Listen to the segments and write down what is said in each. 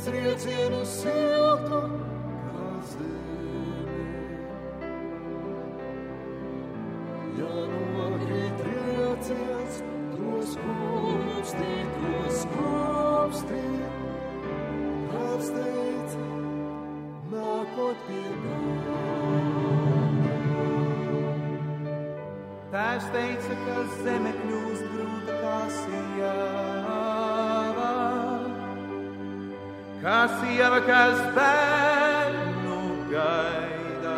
triecienu siltu kā zeme. Ja nokrīt trieciens, tos kopstī, kāds teic, nākot pie galda. Tēvs teica, ka zeme kļūst grūta kā sieva, kas bērnu gaida.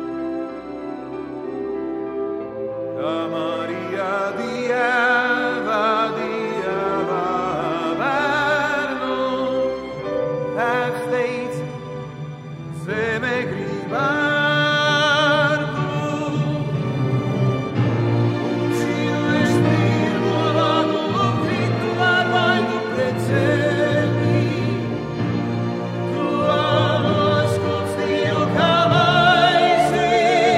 Kā Marija Dieva bērnu, Tēvs teica, zeme grib bērnu. Un zinu es pirmo lagu, kritu ar vaigu pret zemi. Tu anos kopstīju kā maizi.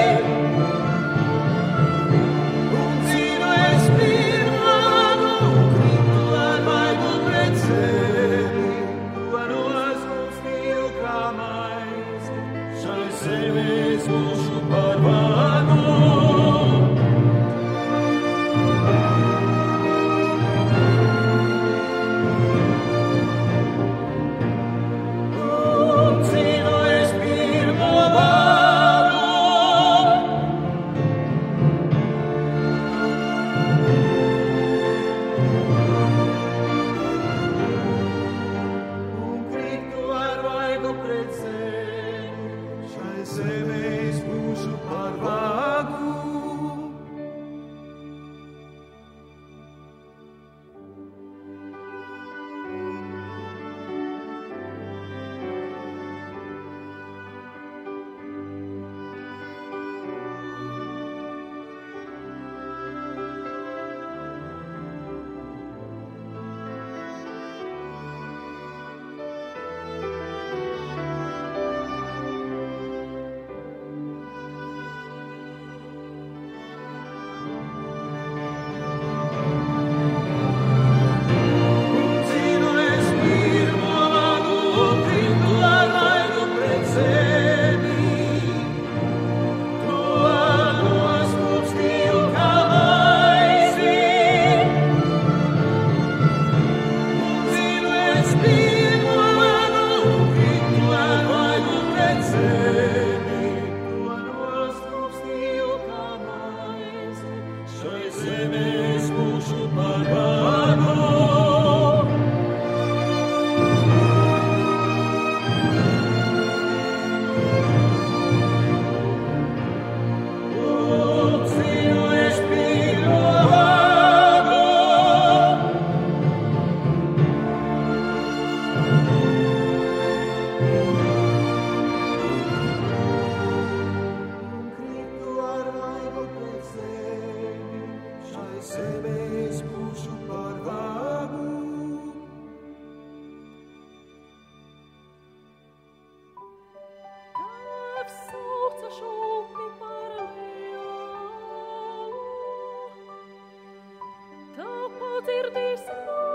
Un zinu es pirmo lagu, kritu ar vaigu pret zemi. Tu anos kopstīju kā maizi. Šai zemi es būšu par vagu. Un zinu es pirmo vagu. Un kritu ar vaigu pret zemi. Šai zemi es būšu par vagu. Un zinu es pirmo vagu, kritu ar vaigu pret zemi. Tu anos kopstīju kā maizi. Un zinu es pirmo vagu, kritu ar vaigu pret zemi. Tu anos kopstīju kā maizi. Šai zemi es būšu par vagu. Un zinu es pirmo vagu. Un kritu ar vaigu pret zemi. Šai zemi es būšu par vagu. Tēvs sauca šūkni par lielu, tā padzirdīs